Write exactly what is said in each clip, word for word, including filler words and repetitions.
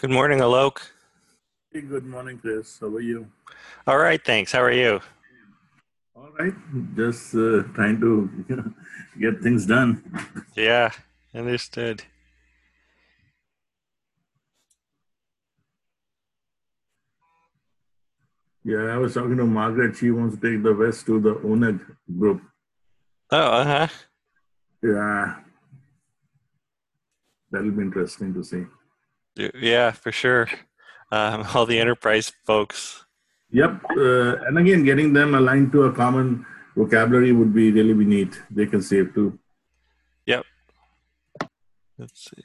Good morning, Alok. Hey, good morning, Chris. How are you? All right, thanks. How are you? All right, just uh, trying to get things done. Yeah, understood. Yeah, I was talking to Margaret. She wants to take the West to the Oneg group. Oh, uh-huh. Yeah, that'll be interesting to see. Yeah, for sure. Um, all the enterprise folks. Yep, uh, and again, getting them aligned to a common vocabulary would be really be neat. They can save too. Yep. Let's see.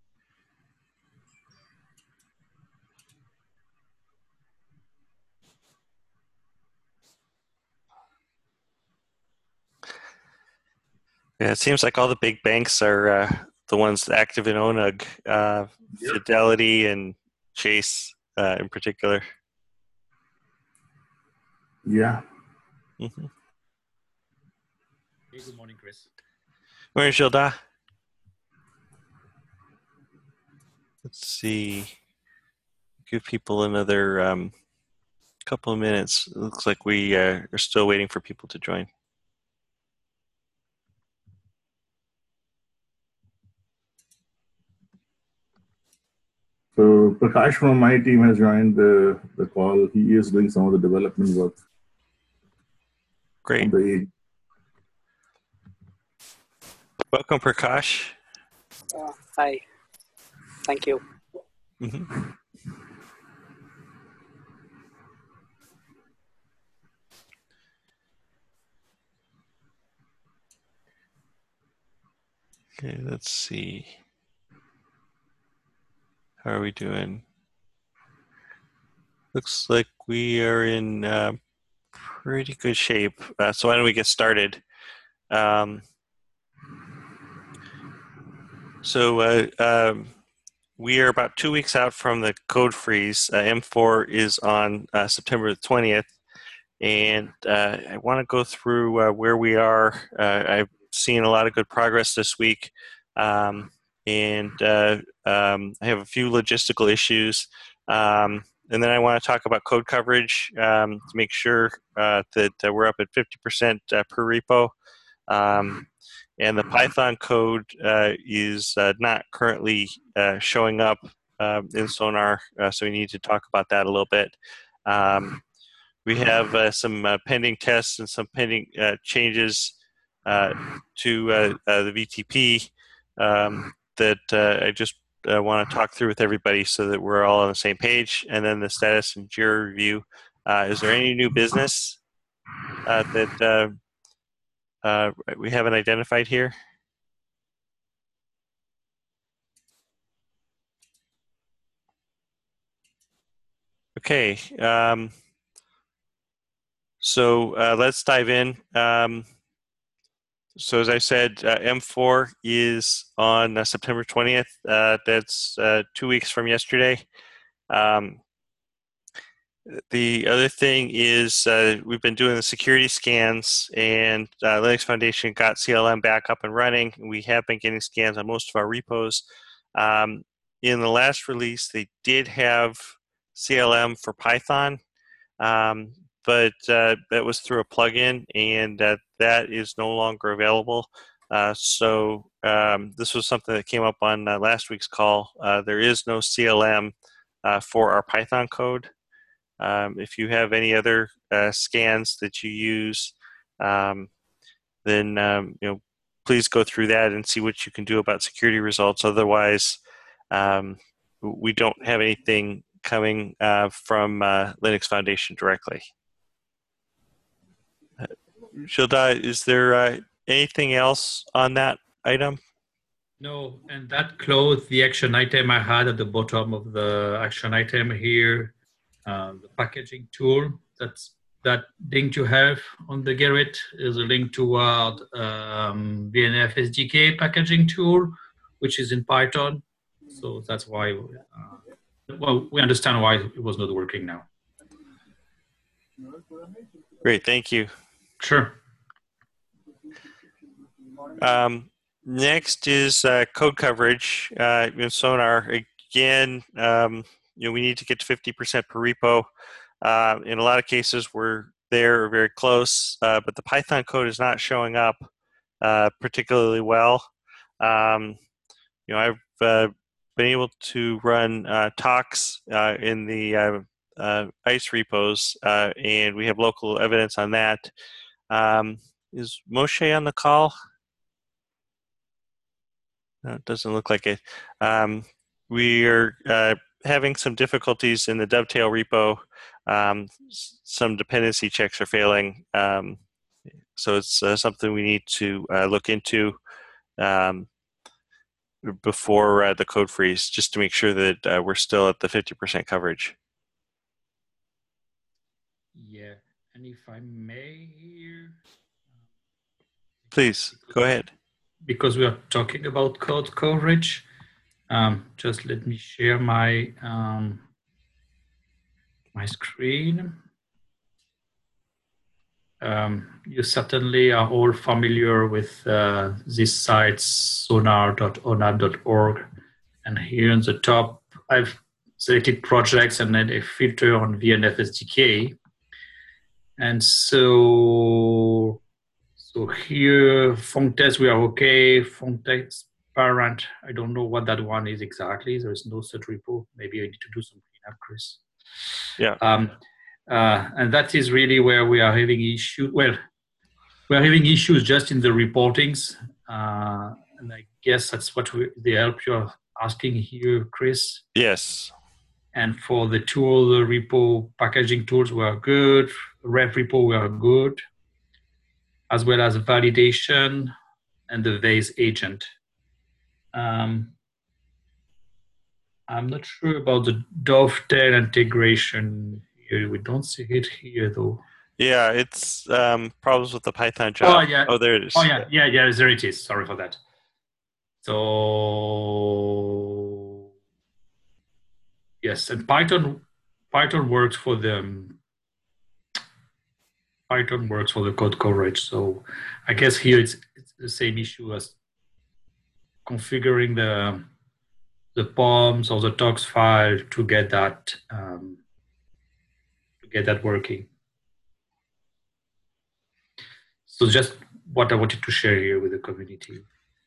Yeah, it seems like all the big banks are uh, the ones active in Onug, uh, Yep. Fidelity and Chase uh, in particular. Yeah. Mm-hmm. Hey, good morning, Chris. Morning, Gilda. Let's see. Give people another um, couple of minutes. It looks like we uh, are still waiting for people to join. So Prakash from my team has joined the, the call. He is doing some of the development work. Great. On the Welcome, Prakash. Uh, hi. Thank you. Mm-hmm. Okay, let's see. How are we doing? Looks like we are in uh, pretty good shape. Uh, so why don't we get started? Um, so uh, um, we are about two weeks out from the code freeze. Uh, M four is on uh, September the twentieth. And uh, I want to go through uh, where we are. Uh, I've seen a lot of good progress this week. Um, and uh, um, I have a few logistical issues. Um, and then I want to talk about code coverage um, to make sure uh, that uh, we're up at fifty percent uh, per repo. Um, and the Python code uh, is uh, not currently uh, showing up uh, in Sonar, uh, so we need to talk about that a little bit. Um, we have uh, some uh, pending tests and some pending uh, changes uh, to uh, uh, the V T P um, that uh, I just uh, want to talk through with everybody so that we're all on the same page. And then the status and Jira review. Uh, is there any new business uh, that uh, uh, we haven't identified here? Okay. Um, so uh, let's dive in. Um, So as I said, uh, M four is on uh, September twentieth. Uh, that's uh, two weeks from yesterday. Um, the other thing is uh, we've been doing the security scans, and uh, Linux Foundation got C L M back up and running. We have been getting scans on most of our repos. Um, in the last release, they did have C L M for Python. Um, but uh, that was through a plugin, and uh, that is no longer available. Uh, so um, this was something that came up on uh, last week's call. Uh, there is no C L M uh, for our Python code. Um, if you have any other uh, scans that you use, um, then um, you know please go through that and see what you can do about security results. Otherwise, um, we don't have anything coming uh, from uh, Linux Foundation directly. Shilda, is there uh, anything else on that item? No, and that closed the action item I had at the bottom of the action item here, uh, the packaging tool. That's that link you have on the Gerrit is a link toward um, B N F S D K packaging tool, which is in Python. So that's why, uh, well, we understand why it was not working now. Great, thank you. Sure. Um, next is uh, code coverage uh, in Sonar. again, um, you know, we need to get to fifty percent per repo. Uh, in a lot of cases, we're there or very close, uh, but the Python code is not showing up uh, particularly well. Um, you know, I've uh, been able to run uh, talks uh, in the uh, uh, ICE repos, uh, and we have local evidence on that. Um, is Moshe on the call? No, it doesn't look like it. Um, we are uh, having some difficulties in the Dovetail repo. Um, some dependency checks are failing. Um, so it's uh, something we need to uh, look into um, before uh, the code freeze, just to make sure that uh, we're still at the fifty percent coverage. Yeah, and if I may here. Please, go ahead. Because we are talking about code coverage, um, just let me share my um, my screen. Um, you certainly are all familiar with uh, this site, sonar dot O N A B dot org. And here on the top, I've selected projects and then a filter on V N F S D K. And so, so here, Functest, we are okay. Functest parent, I don't know what that one is exactly. There is no such repo. Maybe I need to do some cleanup, Chris. Yeah. Um, uh, and that is really where we are having issues. Well, we are having issues just in the reportings. Uh, and I guess that's what we, the help you're asking here, Chris. Yes. And for the tool, the repo packaging tools were good. Ref repo were good, as well as validation and the Vase agent. Um, I'm not sure about the Dovetail integration here. We don't see it here though. Yeah, it's um, problems with the Python job. Oh yeah. Oh, there it is. Oh yeah, yeah, yeah. There it is. Sorry for that. So yes, and Python, Python works for the Python works for the code coverage. So I guess here it's, it's the same issue as configuring the the P O Ms or the docs file to get that um, to get that working. So just what I wanted to share here with the community.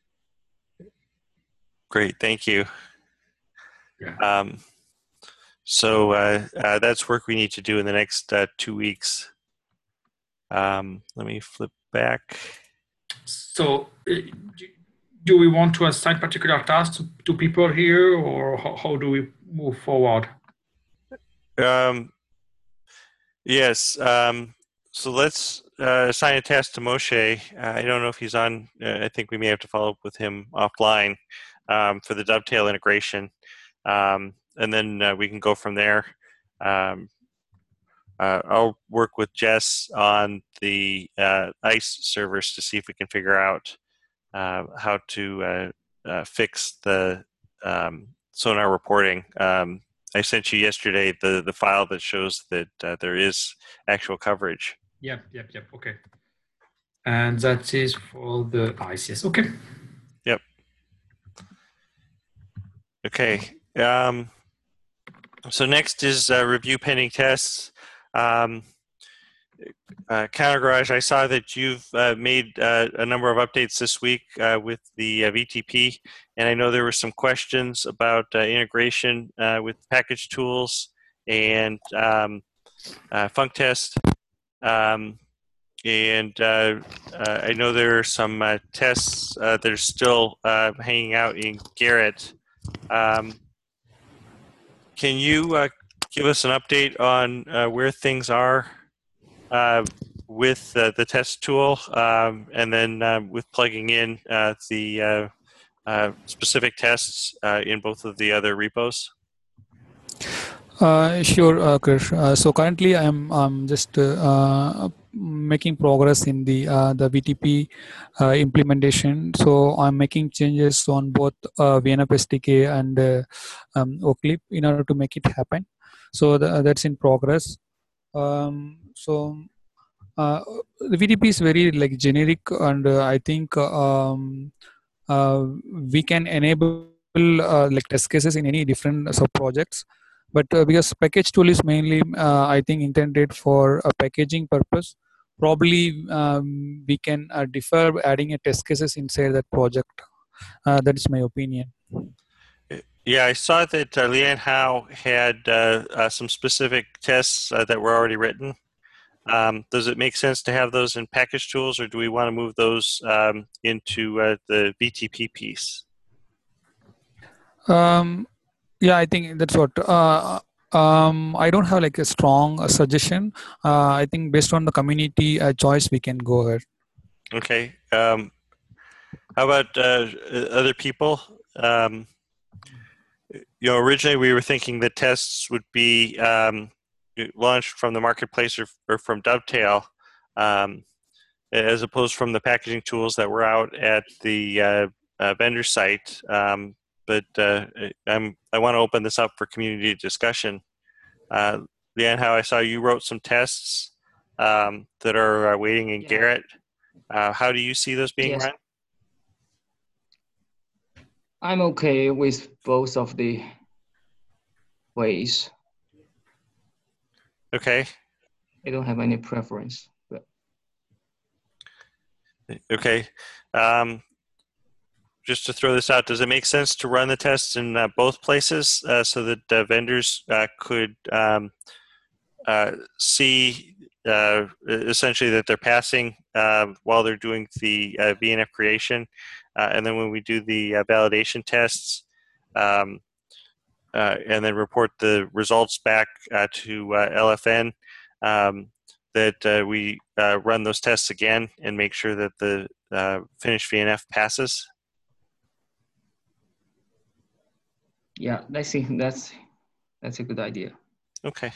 Great, thank you. Yeah. Um, so uh, uh, that's work we need to do in the next uh, two weeks. Um, let me flip back. So uh, do we want to assign particular tasks to, to people here, or how, how do we move forward? Um, yes, um, so let's uh, assign a task to Moshe. Uh, I don't know if he's on. Uh, I think we may have to follow up with him offline um, for the Dovetail integration. Um, and then uh, we can go from there. Um, uh, I'll work with Jess on the uh, ICE servers to see if we can figure out uh, how to uh, uh, fix the um, sonar reporting. Um, I sent you yesterday the, the file that shows that uh, there is actual coverage. Yep, yep, yep, okay. And that is for the ICE, yes, okay. Yep. Okay. Um, so next is uh, review pending tests. Um, uh, Counter Garage, I saw that you've uh, made uh, a number of updates this week uh, with the uh, V T P, and I know there were some questions about uh, integration uh, with package tools and um, uh, Functest. Um, and uh, uh, I know there are some uh, tests uh, that are still uh, hanging out in Gerrit. Um, can you uh, give us an update on uh, where things are uh, with uh, the test tool, um, and then uh, with plugging in uh, the uh, uh, specific tests uh, in both of the other repos? Uh, sure, uh, Krish. Uh, so currently, I'm I'm just uh, making progress in the uh, the V T P uh, implementation. So I'm making changes on both uh, V N F S D K and uh, um, Oclip in order to make it happen. So the, that's in progress. Um, so uh, the V T P is very like generic, and uh, I think um, uh, we can enable uh, like test cases in any different sub projects. But uh, because package tool is mainly, uh, I think, intended for a packaging purpose, probably um, we can uh, defer adding a test cases inside that project. Uh, that is my opinion. Yeah, I saw that uh, Lian Hao had uh, uh, some specific tests uh, that were already written. Um, does it make sense to have those in package tools, or do we want to move those um, into uh, the V T P piece? Um, yeah, I think that's what. Uh, um, I don't have like a strong uh, suggestion. Uh, I think based on the community uh, choice, we can go ahead. Okay. Um, how about uh, other people? Um, you know, originally we were thinking the tests would be um, launched from the marketplace or, or from Dovetail, um, as opposed from the packaging tools that were out at the uh, uh, vendor site. Um, but uh, I'm, I want to open this up for community discussion. Uh, Lian Hao, I saw you wrote some tests um, that are uh, waiting in Yeah. Garrett. Uh, how do you see those being Yes. run? I'm okay with both of the ways. Okay. I don't have any preference. But Okay. Um, just to throw this out, does it make sense to run the tests in uh, both places uh, so that uh, vendors uh, could um, uh, see uh, essentially that they're passing uh, while they're doing the uh, V N F creation, uh, and then when we do the uh, validation tests, um, uh, and then report the results back uh, to uh, L F N, um, that uh, we uh, run those tests again and make sure that the uh, finished V N F passes? yeah, I think that's that's a good idea. Okay.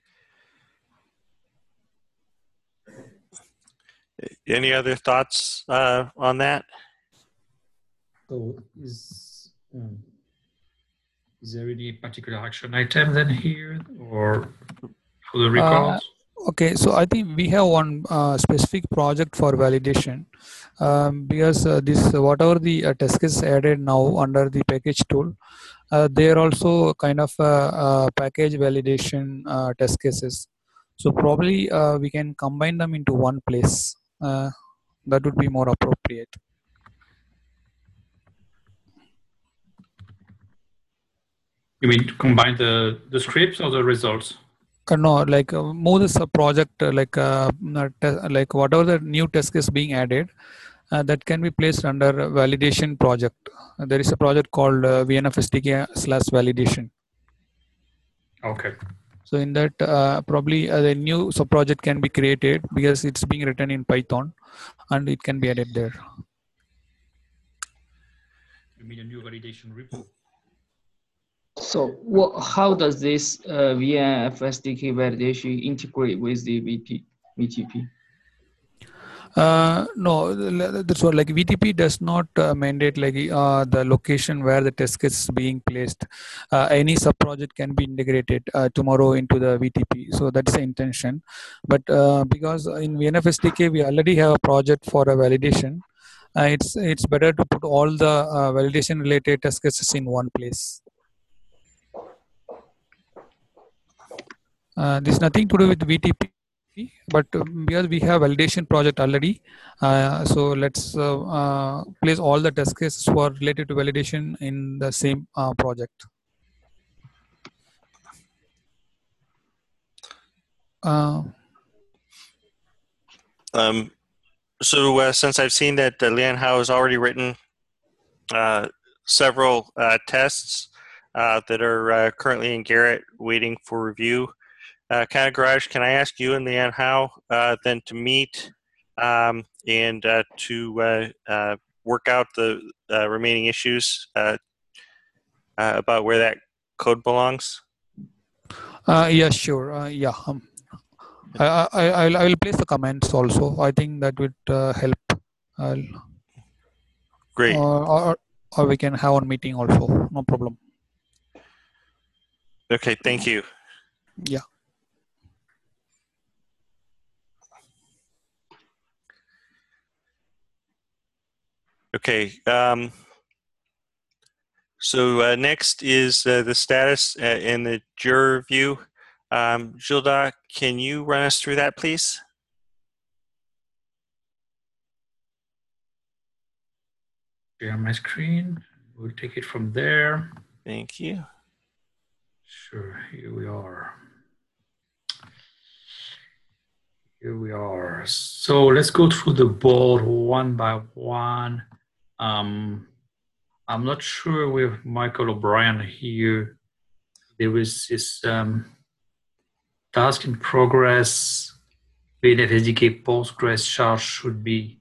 Any other thoughts uh, on that? So is um, is there any particular action item then here, or for the records? Okay, so I think we have one uh, specific project for validation, um, because uh, this uh, whatever the uh, test case added now under the package tool, uh, they are also kind of uh, uh, package validation uh, test cases. So probably uh, we can combine them into one place. Uh, that would be more appropriate. You mean to combine the the scripts or the results? Uh, no, like uh, move this uh, project uh, like uh, uh, te- like whatever the new test case being added, uh, that can be placed under validation project. Uh, there is a project called uh, V N F S D K slash validation. Okay. So in that, uh, probably uh, the new sub project can be created because it's being written in Python, and it can be added there. You mean a new validation repo? So what, how does this uh, V N F S D K validation integrate with the V T, V T P? Uh, no, that's what, like V T P does not uh, mandate like uh, the location where the test case is being placed. Uh, any sub project can be integrated uh, tomorrow into the V T P. So that's the intention. But uh, because in V N F S D K we already have a project for a validation, uh, it's it's better to put all the uh, validation related test cases in one place. Uh, this is nothing to do with V T P, but um, because we have validation project already, uh, so let's uh, uh, place all the test cases who are related to validation in the same uh, project. Uh, Um, so uh, since I've seen that uh, Lian Hao has already written uh, several uh, tests uh, that are uh, currently in Garrett waiting for review, uh, Kind of Garage, can I ask you and Lian Hao uh, then to meet um, and uh, to uh, uh, work out the uh, remaining issues uh, uh, about where that code belongs? uh, yeah, sure. Uh, yeah, um, I, I, I, I'll, I will place the comments also. I think that would uh, help. I'll, Great. or, or, or we can have one meeting also. No problem. Okay, thank you. Yeah. Okay. Um, So uh, next is uh, the status uh, in the juror review. Um, Gilda, can you run us through that, please? Share my screen. We'll take it from there. Thank you. Sure, here we are. Here we are. So let's go through the board one by one. Um, I'm not sure with Michael O'Brien here. There was this um, task in progress. V N F S D K Postgres charge should be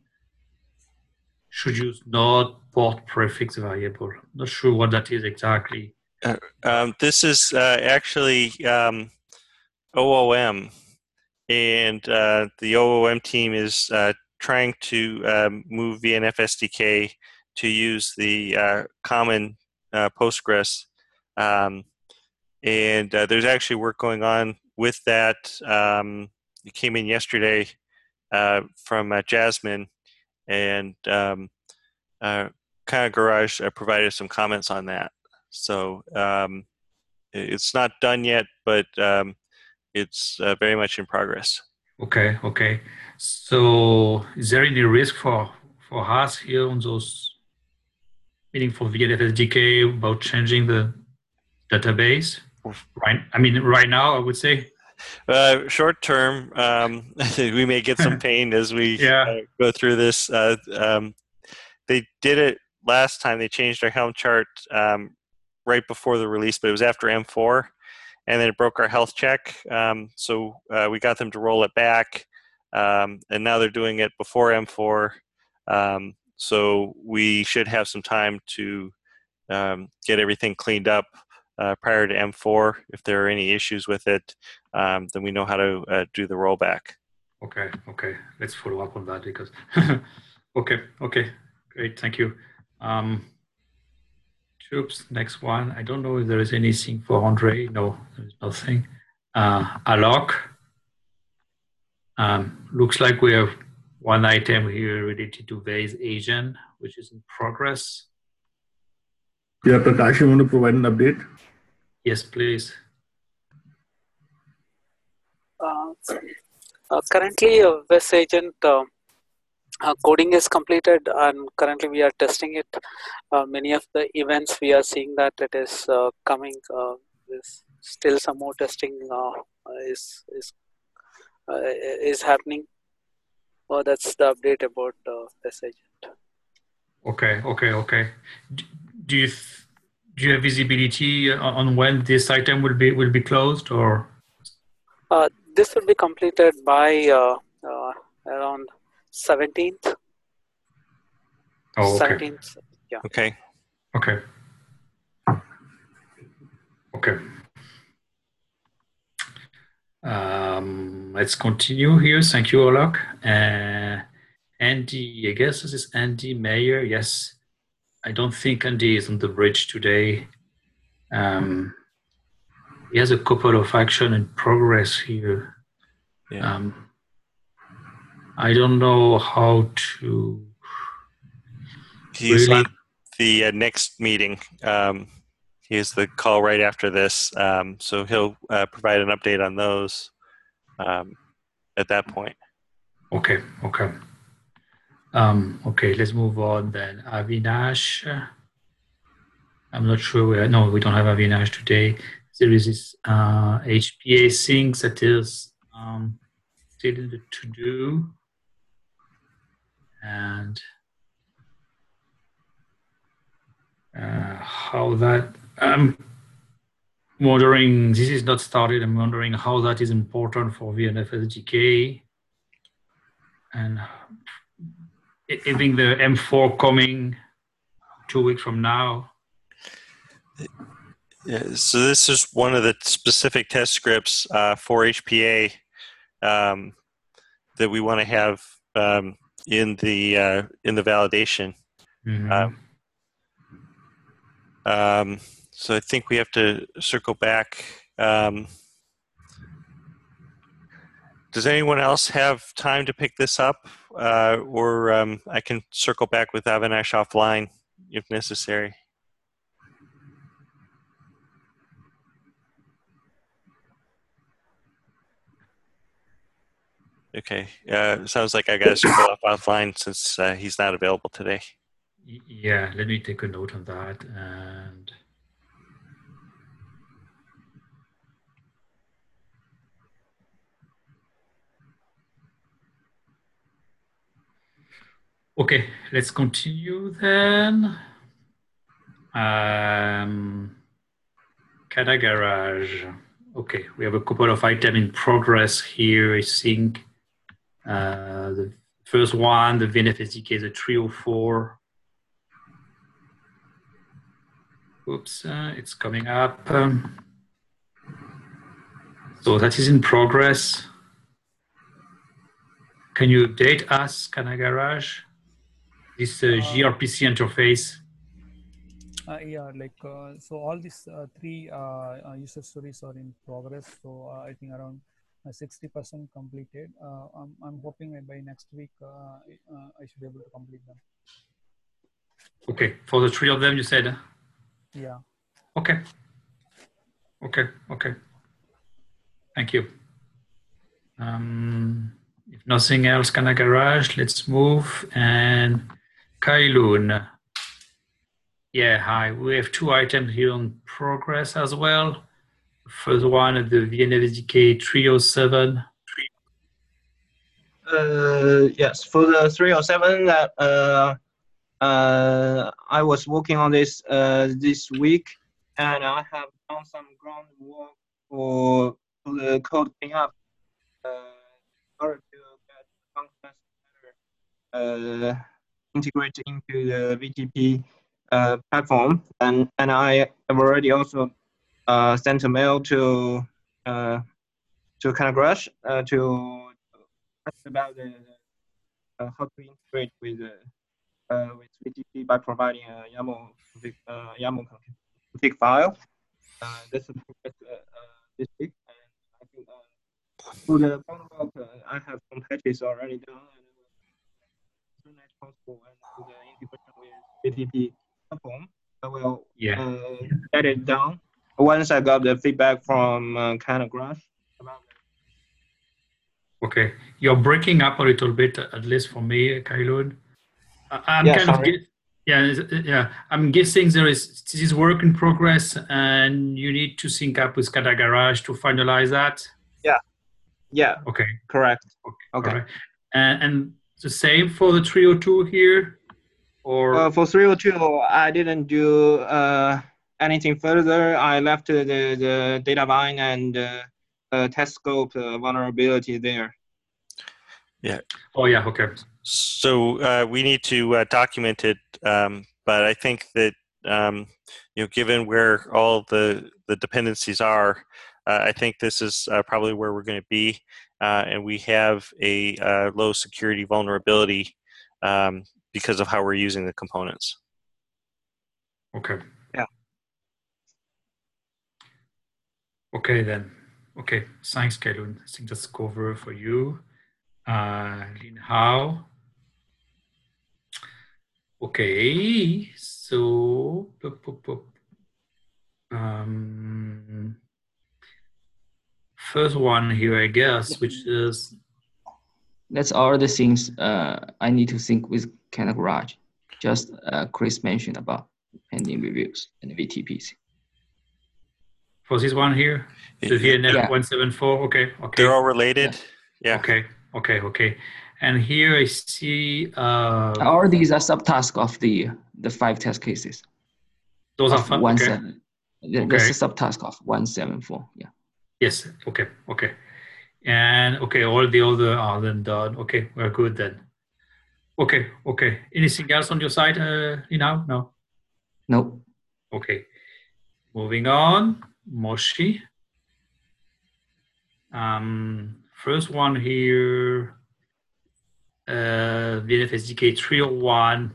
should use node port prefix variable. Not sure what that is exactly. Uh, um, this is uh, actually um, O O M, and uh, the O O M team is uh, trying to um, move V N F S D K to use the uh, common uh, Postgres. Um, and uh, there's actually work going on with that. Um, it came in yesterday uh, from uh, Jasmine, and um, uh, Kind of Garage uh, provided some comments on that. So um, it's not done yet, but um, it's uh, very much in progress. Okay, okay. So is there any risk for, for us here on those, meaning for V N F S D K about changing the database? Right. I mean, right now, I would say. Uh, short term, um, we may get some pain as we yeah. uh, go through this. Uh, um, they did it last time. They changed our Helm chart um, right before the release, but it was after M four, and then it broke our health check. Um, so uh, we got them to roll it back, um, and now they're doing it before M four. Um, so we should have some time to um, get everything cleaned up uh, prior to M four. If there are any issues with it, um, then we know how to uh, do the rollback. Okay, okay. Let's follow up on that because. okay, okay, great. Thank you. Um, Oops, next one. I don't know if there is anything for Andre. No, there's nothing. Uh, Alok. Um, looks like we have one item here related to Vase Asian, which is in progress. Yeah, Prakash, you want to provide an update? Yes, please. Uh, uh, currently, uh, Vase Agent uh, Uh, coding is completed, and currently we are testing it. Uh, many of the events we are seeing that it is uh, coming. Uh, there's still some more testing uh, is is uh, is happening. Oh, that's the update about uh, Vase Agent. Okay, okay, okay. Do you do you have visibility on when this item will be will be closed, or? Uh, this will be completed by uh, uh, around seventeenth. Oh, okay. seventeenth, yeah. Okay. Okay. Okay. Um, let's continue here. Thank you, Alok. Uh, Andy, I guess this is Andy Mayer. Yes. I don't think Andy is on the bridge today. Um, he has a couple of action in progress here. Yeah. Um, I don't know how to. He's really... on the uh, next meeting. Um, he has the call right after this, um, so he'll uh, provide an update on those um, at that point. Okay, okay. Um, okay, let's move on then. Avinash. I'm not sure where. No, we don't have Avinash today. There is this uh, H P A thing that is um, still in the to-do. And uh, how that, I'm wondering, this is not started, I'm wondering how that is important for V N F S D K. And I think the M four coming two weeks from now. Yeah, so this is one of the specific test scripts uh, for H P A um, that we want to have um, in the uh, in the validation. Mm-hmm. Um, um, so I think we have to circle back. Um, does anyone else have time to pick this up, uh, or um, I can circle back with Avinash offline if necessary? Okay. Uh, sounds like I got to scroll off offline since uh, he's not available today. Y- Yeah, let me take a note on that. And okay, let's continue then. Um, Kada Garage. Okay, we have a couple of items in progress here. I think uh, the first one, the V N F S D K, is a three oh four. Oops, uh, it's coming up. Um, so that is in progress. Can you update us, Kana Garage? This uh, G R P C interface. Uh, yeah, like uh, so all these uh, three uh, uh, user stories are in progress. So uh, I think around sixty percent completed. Uh, I'm, I'm hoping that by next week uh, uh, I should be able to complete them. Okay, for the three of them, you said? Yeah. Okay. Okay, okay. Thank you. Um, if nothing else, Kana Garage, let's move. And Kailun. Yeah, hi. We have two items here on progress as well. First one, the V N F S D K three oh seven. Uh, yes, for the three oh seven, that uh, uh, I was working on this uh, this week, and I have done some groundwork for, for the code cleanup uh, in order to get functions better uh, integrated into the V T P uh, platform, and and I have already also uh, sent a mail to uh, to Kanagrush uh, to ask about the uh, how to integrate with uh, uh, with V T P by providing a YAML config, uh, YAML config file. Uh, that's a progress uh, uh, this week, and I think uh, for the groundwork, uh, I have some patches already done, and as soon as possible, and for the integration with V T P platform, I will Yeah. uh, get it done once I got the feedback from uh, Kanagrush about it. Okay. You're breaking up a little bit, at least for me, Kailun. I- I'm Yeah, kind sorry. of guess, yeah, is- yeah. I'm guessing there is this is work in progress, and you need to sync up with Kada Garage to finalize that. Yeah, yeah, Okay. correct. Okay. Okay. All right. And, and the same for the three oh two here, or Uh, for three oh two, I didn't do uh, anything further. I left the, the data vine and uh, uh, test scope uh, vulnerability there. Yeah. oh yeah, okay. So uh, we need to uh, document it, um, but I think that um, you know, given where all the the dependencies are, uh, I think this is uh, probably where we're going to be, uh, and we have a uh, low security vulnerability um, because of how we're using the components. Okay. Yeah. Okay then. Okay. Thanks, Kailun. I think that's cover for you. Uh, Lin Hao. Okay. So, um, first one here, I guess, which is That's all the things uh, I need to sync with Kana Garage. Just uh, Chris mentioned about pending reviews and V T Ps. for this one here, the V N F one seventy-four. Okay. Okay. They're all related. Yeah. Okay. Okay. Okay. And here I see. Uh, All these are subtasks of the the five test cases. those are of fun. one Okay. seven. The, Okay. That's a subtask of one seven four. Yeah. Yes. Okay. Okay. And okay, all the other are then done. Okay, we're good then. Okay. Okay. Anything else on your side, uh, now? No. Nope. Okay. Moving on, Moshi. Um, first one here, uh, V N F S D K three oh one.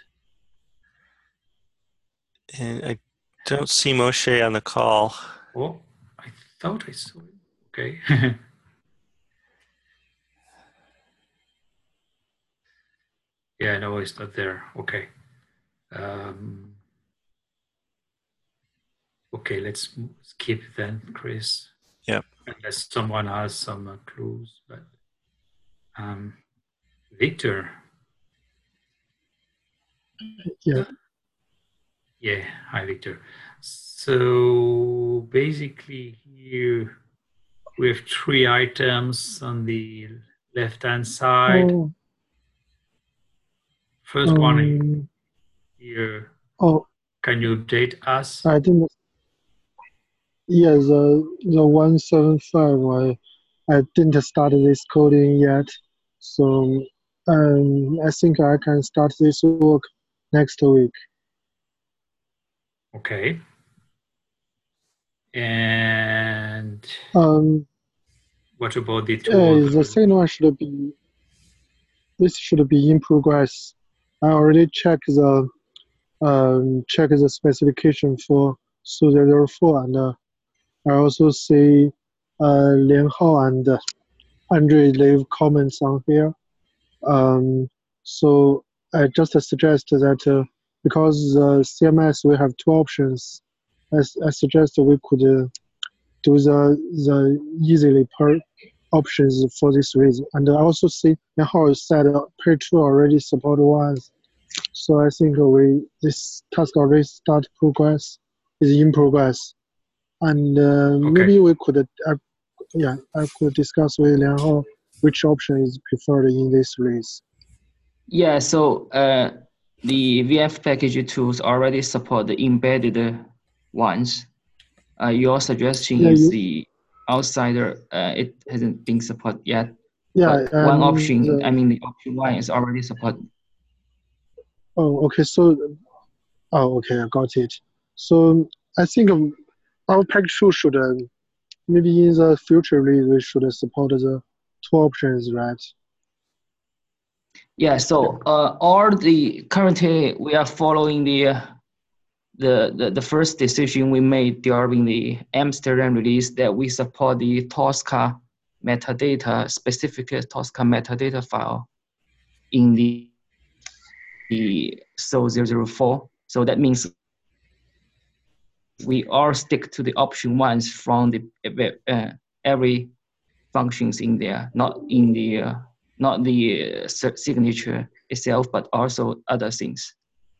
And I don't see Moshe on the call. Oh, I thought I saw it. Okay. Yeah, no, it's not there. Okay. Um, okay, let's skip then, Chris. Yep. Unless someone has some uh, clues, but Um, Victor. Yeah. Yeah, hi Victor. So basically here we have three items on the left-hand side. Oh, First one um, here, oh, can you update us? I think, yeah, the, the one seven five, I, I didn't start this coding yet. So um, I think I can start this work next week. Okay. And Um, what about the uh, tool? the second one should be, this should be in progress. I already checked the um, check the specification for S U zero zero four, and uh, I also see uh, Lian Hao and uh, Andre leave comments on here. Um, so I just suggest that uh, because the C M S we have two options, I, I suggest we could uh, do the the easily per options for this reason. And I also see Lian Hao said uh, page two already support ones. So I think we this task already start progress is in progress, and uh, Okay. maybe we could uh, yeah I could discuss with Lian Hao which option is preferred in this release. Yeah, so uh, the V F package tools already support the embedded ones. Uh, your suggestion Yeah, is you, the outsider. Uh, it hasn't been supported yet. yeah. But one Um, option, the, I mean, the option one is already supported. oh, okay. So, oh, okay, I got it. So I think um, our package two should uh, maybe in the future release we should support the two options, right? Yeah, so uh, all the currently we are following the, uh, the the the first decision we made during the Amsterdam release that we support the Tosca metadata, specific Tosca metadata file in the, the S O zero zero four. So that means we all stick to the option ones from the uh, every functions in there, not in the uh, not the uh, signature itself, but also other things,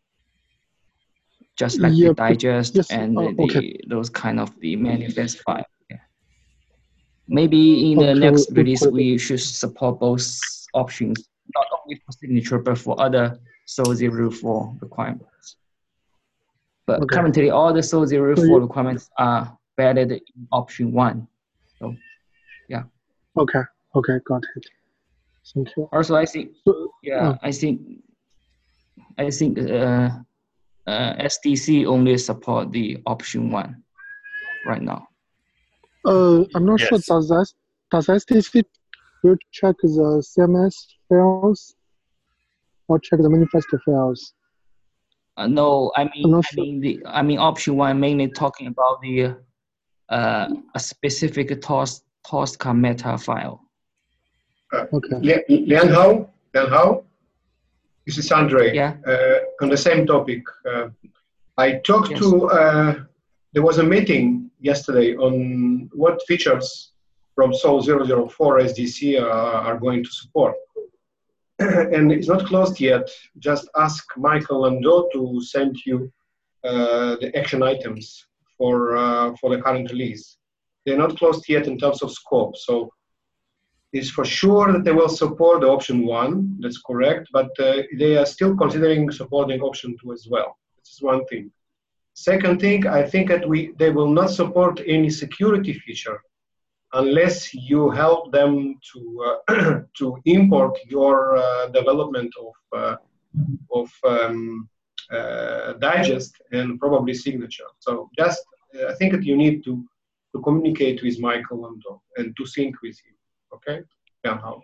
just like Yeah, the digest yes. and Oh, the, okay. those kind of the manifest file. Yeah. Maybe in the Okay, next we release could, we should support both options, not only for signature but for other S O zero zero four requirements. But okay. currently, all the S O zero So zero four you, requirements are embedded in option one. So, yeah. okay, okay, got it. Thank you. Also, I think, So, yeah, oh. I think, I think uh, uh, S D C only support the option one right now. Uh, I'm not Yes. sure. Does that does S D C will check the C M S files or check the manifest files? Uh, no, I I'm mean, not I sure. mean the, I mean option one mainly talking about the uh, a specific tos Tosca meta file. Uh, Okay. Lian Hao, Lian Hao, this is Andre. Yeah. Uh, on the same topic, uh, I talked Yes. to. Uh, there was a meeting yesterday on what features from S O zero zero four S D C are, are going to support, and it's not closed yet. Just ask Michael and Joe to send you uh, the action items for uh, for the current release. They're not closed yet in terms of scope, so it's for sure that they will support the option one. That's correct, but uh, they are still considering supporting option two as well. This is one thing. Second thing, I think that we they will not support any security feature unless you help them to uh, to import your uh, development of uh, of um, uh, digest and probably signature. So just uh, I think that you need to to communicate with Michael and and to sync with him. Okay, yeah, how?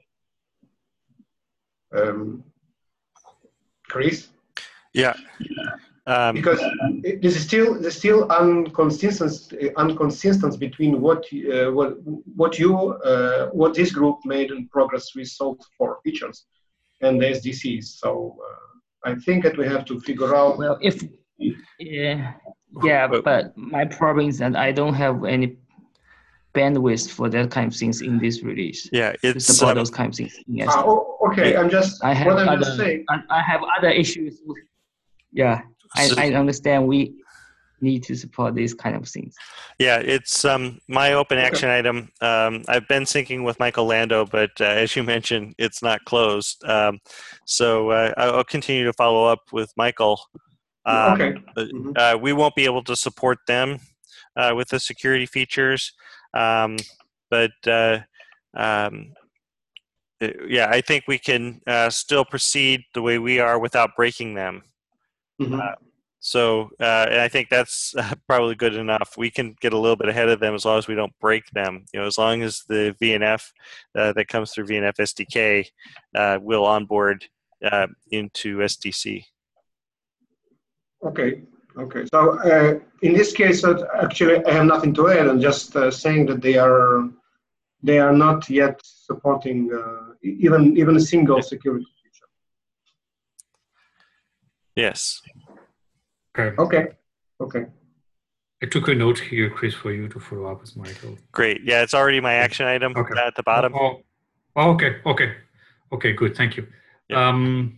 Um, Chris? Yeah. Um, because it, this is still there's still unconsistency inconsistence between what uh, what what you uh, what this group made in progress with S O four features and the S D Cs. So uh, I think that we have to figure out. Well, if yeah, yeah, but my problem is that I don't have any bandwidth for that kind of things in this release. Yeah, To it's support um, those kind of things. Yes. Ah, oh, okay, I'm just, I have what I'm other, just saying. I I have other issues. with- Yeah, I, So- I understand we need to support these kind of things. yeah, it's um, my open action item. Um, I've been syncing with Michael Lando, but uh, as you mentioned, it's not closed. Um, so uh, I'll continue to follow up with Michael. Um, Okay. but, Mhm. uh, we won't be able to support them uh, with the security features, um, but uh, um, uh, yeah, I think we can uh, still proceed the way we are without breaking them. Mhm. Uh, so, uh, and I think that's uh, probably good enough. We can get a little bit ahead of them as long as we don't break them. You know, as long as the V N F uh, that comes through V N F S D K uh, will onboard uh, into S D C. Okay, okay. So uh, in this case, uh, actually, I have nothing to add. I'm just uh, saying that they are they are not yet supporting uh, e- even even a single security feature. Yes. Okay. Okay, okay. I took a note here, Chris, for you to follow up with Michael. Great. Yeah, it's already my action item Okay. at the bottom. Oh, oh, okay, okay, okay. Good, thank you. Yeah. Um,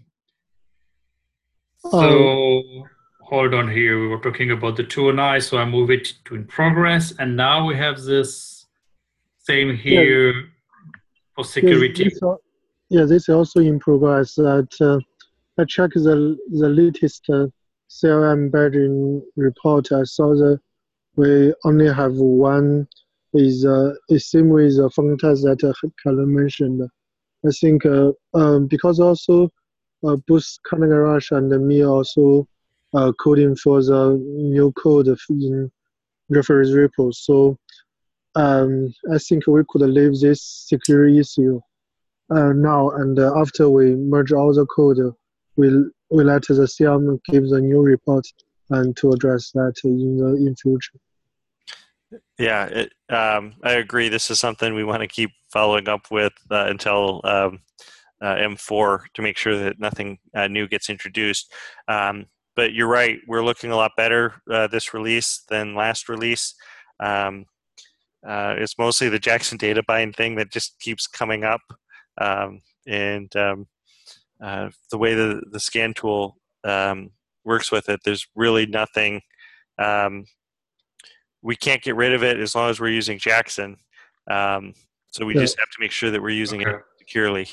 Oh. so hold on here. We were talking about the two and I, so I move it to in progress, and now we have this same here for Yes, security. this, al- yeah, this also in progress. That uh, I checked the the latest uh, C L M badging report. I saw that we only have one. Is uh, is same with the phone test that uh, Karen mentioned. I think uh, um, because also uh, both Khan Garage and me also uh, coding for the new code in reference repo. So um, I think we could leave this security issue uh, now, and uh, after we merge all the code, we we let the C M give the new report and to address that in the in future. Yeah, it, um, I agree. This is something we want to keep following up with uh, until um, uh, M four to make sure that nothing uh, new gets introduced. Um, but you're right. We're looking a lot better uh, this release than last release. Um, uh, it's mostly the Jackson data bind thing that just keeps coming up. Um, and um, uh, the way the, the scan tool um, works with it, there's really nothing. Um, we can't get rid of it as long as we're using Jackson. Um, so we Yeah. just have to make sure that we're using Okay. it securely.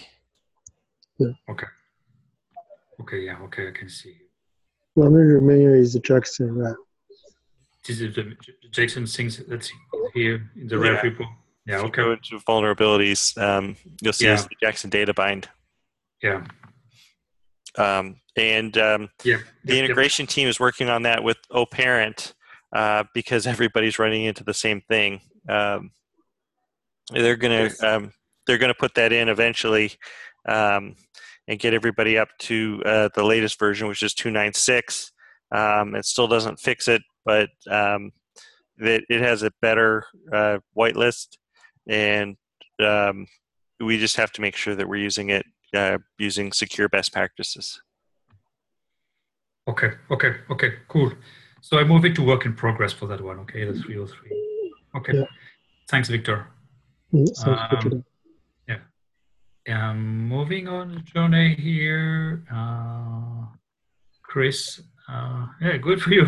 Okay. Okay. Yeah. Okay. I can see. The only remaining is Jackson, right? This is the the Jackson things that's here in the Yeah. rev repo. Yeah. If you Okay. go into vulnerabilities, um, you'll see Yeah. it's the Jackson data bind. Yeah. Um, and um, Yeah. the integration team is working on that with OParent uh, because everybody's running into the same thing. Um, they're gonna Yes. um, they're gonna put that in eventually um, and get everybody up to uh, the latest version, which is two point nine six. Um, it still doesn't fix it, but um, it, it has a better uh, whitelist, and um, we just have to make sure that we're using it uh, using secure best practices. Okay. Okay. Okay. Cool. So I move it to work in progress for that one. Okay. The three oh three. Okay. Yeah. Thanks, Victor. Mm, sounds good to Um, me. Um, moving on, Johnny here. Uh, Chris. Uh, yeah, good for you.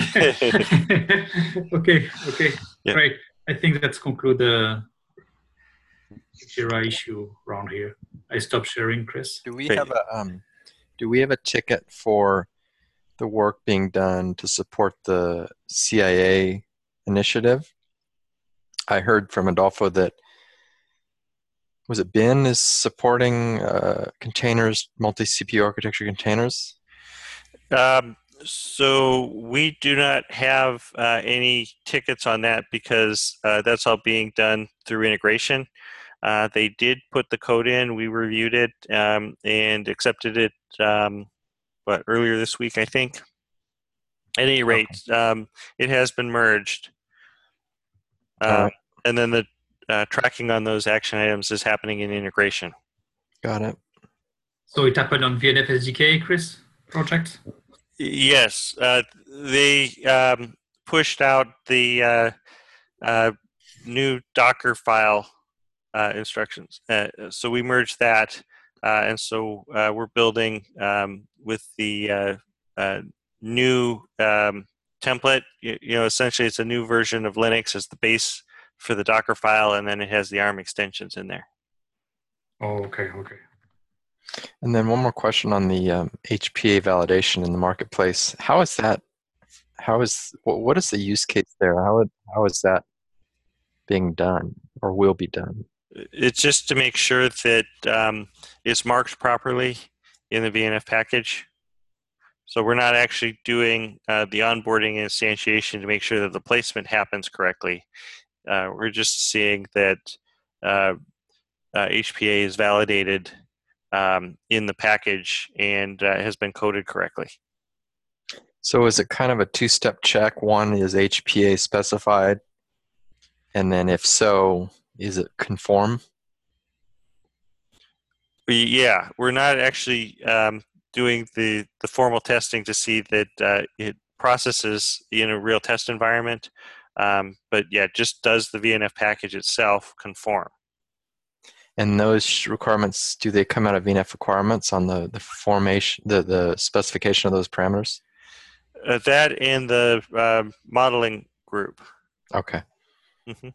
okay, okay, Yeah. great. I think that's conclude the Jira issue round here. I stop sharing, Chris. Do we Great. have a um, do we have a ticket for the work being done to support the C I A initiative? I heard from Adolfo that was it Ben is supporting uh, containers, multi-C P U architecture containers? Um, so we do not have uh, any tickets on that because uh, that's all being done through integration. Uh, they did put the code in. We reviewed it um, and accepted it. Um, what earlier this week, I think. At any rate, um, it has been merged, All uh, right. and then the uh, tracking on those action items is happening in integration. Got it. So it happened on V N F S D K, Chris, project? Yes, uh, they um, pushed out the uh, uh, new Docker file uh, instructions. Uh, so we merged that, uh, and so uh, we're building um, with the uh, uh, new um, template. You, you know, essentially, it's a new version of Linux as the base for the Docker file, and then it has the ARM extensions in there. Oh, okay, okay. And then one more question on the um, H P A validation in the marketplace. How is that? How is what is the use case there? How how is that being done or will be done? It's just to make sure that um, it's marked properly in the V N F package. So we're not actually doing uh, the onboarding and instantiation to make sure that the placement happens correctly. Uh, we're just seeing that uh, uh, H P A is validated um, in the package and uh, has been coded correctly. So is it kind of a two-step check? One is H P A specified, and then if so, is it conform? We, yeah, we're not actually um, doing the, the formal testing to see that uh, it processes in a real test environment. Um, but yeah, just does the V N F package itself conform? And those requirements, do they come out of V N F requirements on the, the formation, the, the specification of those parameters? Uh, that and the uh, modeling group. Okay. Mm-hmm.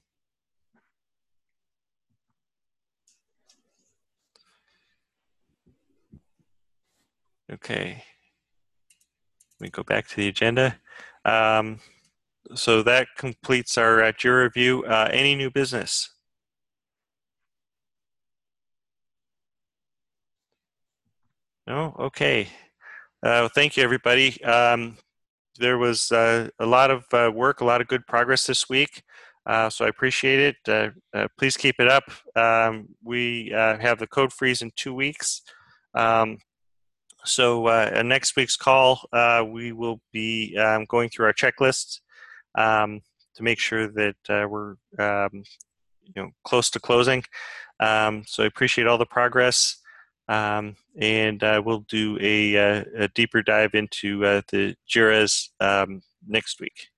Okay. Let me go back to the agenda. Um, so that completes our uh, Jira review. Uh, any new business? No? Okay. Uh, thank you, everybody. Um, there was uh, a lot of uh, work, a lot of good progress this week. Uh, so I appreciate it. Uh, uh, please keep it up. Um, we uh, have the code freeze in two weeks. Um, so uh, at next week's call, uh, we will be um, going through our checklists um, to make sure that uh, we're um, you know, close to closing. Um, so I appreciate all the progress. Um, and uh, we'll do a, a, a deeper dive into uh, the Jiras um, next week.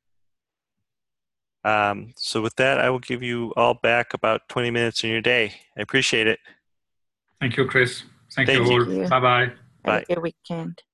Um, so with that, I will give you all back about twenty minutes in your day. I appreciate it. Thank you, Chris. Thank, Thank you you. all. Thank you. Bye-bye. Have Bye. a good weekend.